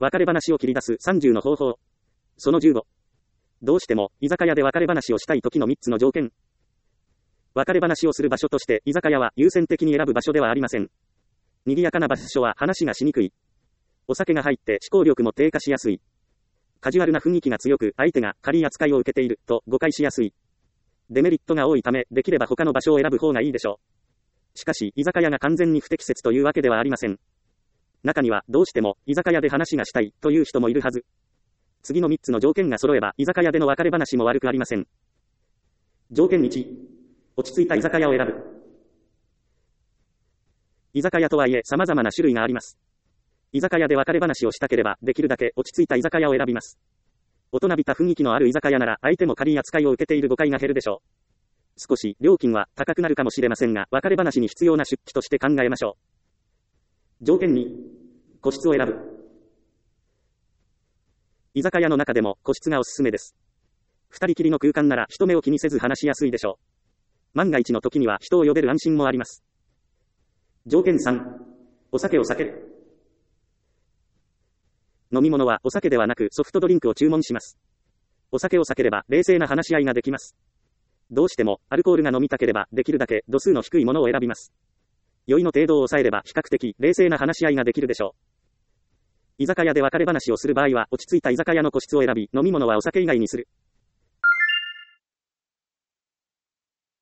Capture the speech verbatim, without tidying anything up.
別れ話を切り出すさんじゅうの方法。そのじゅうご。どうしても、居酒屋で別れ話をしたい時のみっつの条件。別れ話をする場所として、居酒屋は優先的に選ぶ場所ではありません。賑やかな場所は話がしにくい。お酒が入って思考力も低下しやすい。カジュアルな雰囲気が強く、相手が軽い扱いを受けていると誤解しやすい。デメリットが多いため、できれば他の場所を選ぶ方がいいでしょう。しかし、居酒屋が完全に不適切というわけではありません。中には、どうしても、居酒屋で話がしたい、という人もいるはず。次のみっつの条件が揃えば、居酒屋での別れ話も悪くありません。条件いち、落ち着いた居酒屋を選ぶ。居酒屋とはいえ、様々な種類があります。居酒屋で別れ話をしたければ、できるだけ落ち着いた居酒屋を選びます。大人びた雰囲気のある居酒屋なら、相手も軽い扱いを受けている誤解が減るでしょう。少し、料金は高くなるかもしれませんが、別れ話に必要な出費として考えましょう。条件に、個室を選ぶ。居酒屋の中でも個室がおすすめです。二人きりの空間なら人目を気にせず話しやすいでしょう。万が一の時には人を呼べる安心もあります。条件さん、お酒を避ける。飲み物はお酒ではなくソフトドリンクを注文します。お酒を避ければ冷静な話し合いができます。どうしてもアルコールが飲みたければできるだけ度数の低いものを選びます。酔いの程度を抑えれば比較的冷静な話し合いができるでしょう。居酒屋で別れ話をする場合は落ち着いた居酒屋の個室を選び、飲み物はお酒以外にする。